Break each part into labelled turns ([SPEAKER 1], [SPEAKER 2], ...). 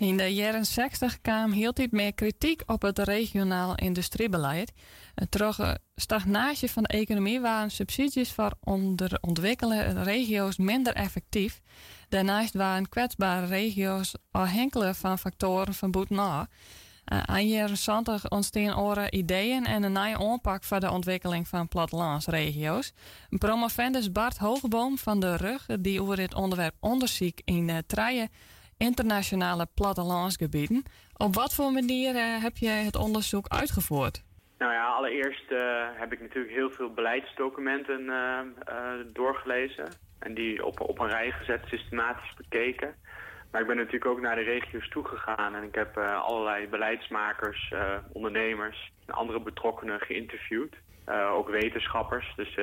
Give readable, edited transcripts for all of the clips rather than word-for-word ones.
[SPEAKER 1] In de jaren 60 kwam heel tijd meer kritiek op het regionaal industriebeleid. Door stagnatie van de economie waren subsidies voor onderontwikkelde regio's minder effectief. Daarnaast waren kwetsbare regio's afhankelijk van factoren van buitenaf. Aan jaren 70 ontstaan andere ideeën en een nieuwe aanpak voor de ontwikkeling van plattelandsregio's. Promovendus Bart Hoogboom van de RUG, die over dit onderwerp onderzoek in treien internationale plattelandsgebieden. Op wat voor manier heb je het onderzoek uitgevoerd?
[SPEAKER 2] Nou ja, allereerst heb ik natuurlijk heel veel beleidsdocumenten doorgelezen. En die op een rij gezet, systematisch bekeken. Maar ik ben natuurlijk ook naar de regio's toegegaan. En ik heb allerlei beleidsmakers, ondernemers en andere betrokkenen geïnterviewd. Ook wetenschappers. Dus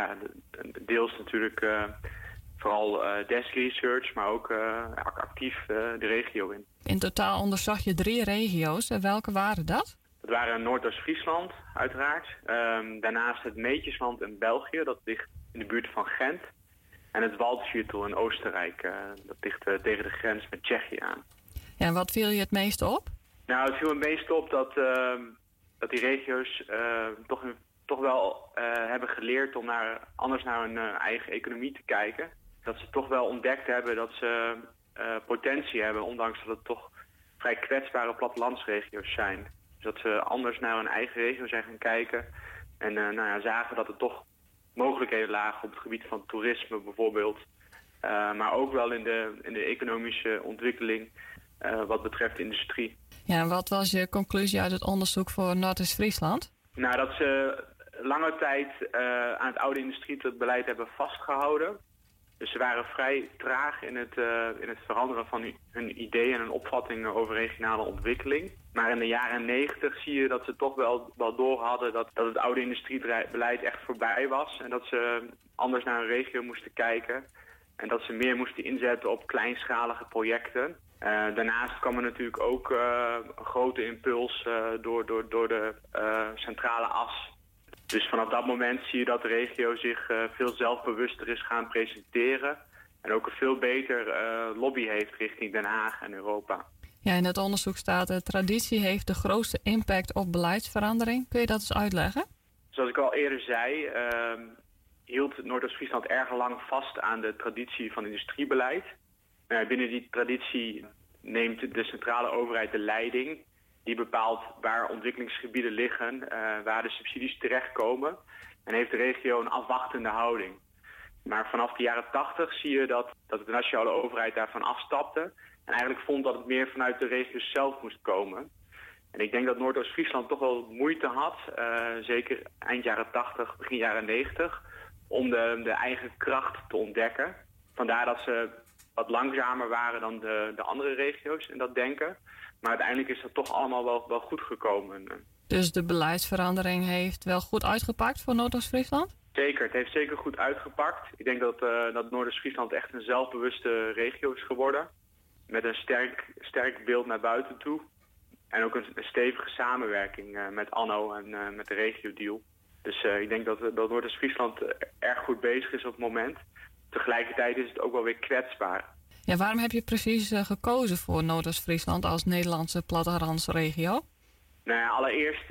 [SPEAKER 2] deels natuurlijk vooral desk research, maar ook actief de regio in.
[SPEAKER 1] In totaal onderzocht je 3 regio's. Welke waren dat?
[SPEAKER 2] Dat waren Noordoost-Friesland, uiteraard. Daarnaast het Meetjesland in België, dat ligt in de buurt van Gent. En het Waldviertel in Oostenrijk, dat ligt tegen de grens met Tsjechië aan.
[SPEAKER 1] Ja, en wat viel je het meest op?
[SPEAKER 2] Nou, het viel me meest op dat die regio's toch wel hebben geleerd om anders naar hun eigen economie te kijken. Dat ze toch wel ontdekt hebben dat ze potentie hebben, ondanks dat het toch vrij kwetsbare plattelandsregio's zijn. Dus dat ze anders naar hun eigen regio zijn gaan kijken en zagen dat er toch mogelijkheden lagen op het gebied van toerisme bijvoorbeeld. Maar ook wel in de economische ontwikkeling wat betreft industrie.
[SPEAKER 1] Ja, en wat was je conclusie uit het onderzoek voor Noordoost-Friesland?
[SPEAKER 2] Nou, dat ze lange tijd aan het oude industriebeleid hebben vastgehouden. Dus ze waren vrij traag in het veranderen van hun ideeën en opvattingen over regionale ontwikkeling. Maar in de jaren 90 zie je dat ze toch wel door hadden dat het oude industriebeleid echt voorbij was. En dat ze anders naar een regio moesten kijken. En dat ze meer moesten inzetten op kleinschalige projecten. Daarnaast kwam er natuurlijk ook een grote impuls door de centrale as. Dus vanaf dat moment zie je dat de regio zich veel zelfbewuster is gaan presenteren. En ook een veel beter lobby heeft richting Den Haag en Europa.
[SPEAKER 1] Ja, in het onderzoek staat traditie heeft de grootste impact op beleidsverandering. Kun je dat eens uitleggen?
[SPEAKER 2] Zoals ik al eerder zei, hield Noordoost-Friesland erg lang vast aan de traditie van industriebeleid. Binnen die traditie neemt de centrale overheid de leiding. Die bepaalt waar ontwikkelingsgebieden liggen, waar de subsidies terechtkomen. En heeft de regio een afwachtende houding. Maar vanaf de jaren 80 zie je dat de nationale overheid daarvan afstapte. En eigenlijk vond dat het meer vanuit de regio's zelf moest komen. En ik denk dat Noordoost-Friesland toch wel moeite had, zeker eind jaren 80, begin jaren 90, om de eigen kracht te ontdekken. Vandaar dat ze wat langzamer waren dan de andere regio's in dat denken. Maar uiteindelijk is dat toch allemaal wel goed gekomen.
[SPEAKER 1] Dus de beleidsverandering heeft wel goed uitgepakt voor Noordoost-Friesland?
[SPEAKER 2] Zeker, het heeft zeker goed uitgepakt. Ik denk dat Noordoost-Friesland echt een zelfbewuste regio is geworden. Met een sterk beeld naar buiten toe. En ook een stevige samenwerking met Anno en met de regio-deal. Dus ik denk dat Noordoost-Friesland erg goed bezig is op het moment. Tegelijkertijd is het ook wel weer kwetsbaar.
[SPEAKER 1] Ja, waarom heb je precies gekozen voor Noordoost-Friesland als Nederlandse plattelandsregio?
[SPEAKER 2] Nou ja, allereerst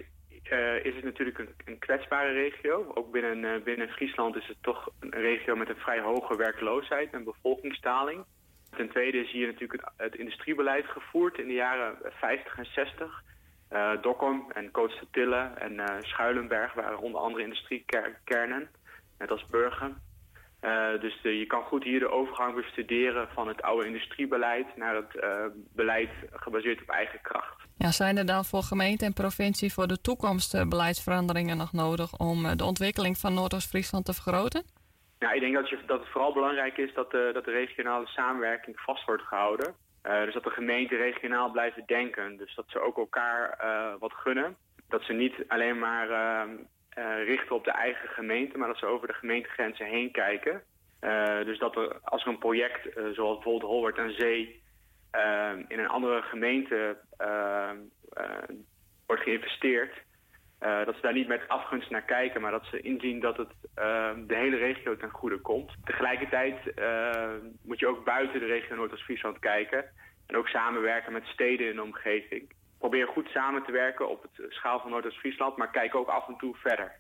[SPEAKER 2] is het natuurlijk een kwetsbare regio. Ook binnen Friesland is het toch een regio met een vrij hoge werkloosheid en bevolkingsdaling. Ten tweede zie je natuurlijk het industriebeleid gevoerd in de jaren 50 en 60. Dokkum en Kootstertille en Schuilenberg waren onder andere industriekernen, net als Burgen. Dus je kan goed hier de overgang bestuderen van het oude industriebeleid naar het beleid gebaseerd op eigen kracht.
[SPEAKER 1] Ja, zijn er dan voor gemeente en provincie voor de toekomst beleidsveranderingen nog nodig om de ontwikkeling van Noordoost-Friesland te vergroten?
[SPEAKER 2] Nou, ik denk dat het vooral belangrijk is dat de regionale samenwerking vast wordt gehouden. Dus dat de gemeenten regionaal blijven denken. Dus dat ze ook elkaar wat gunnen. Dat ze niet alleen maar richten op de eigen gemeente, maar dat ze over de gemeentegrenzen heen kijken. Dus dat als er een project, zoals bijvoorbeeld Holwert aan Zee, in een andere gemeente wordt geïnvesteerd, dat ze daar niet met afgunst naar kijken, maar dat ze inzien dat het de hele regio ten goede komt. Tegelijkertijd moet je ook buiten de regio Noordoost-Friesland kijken En ook samenwerken met steden in de omgeving. Probeer goed samen te werken op het schaal van Noordoost-Friesland, maar kijk ook af en toe verder.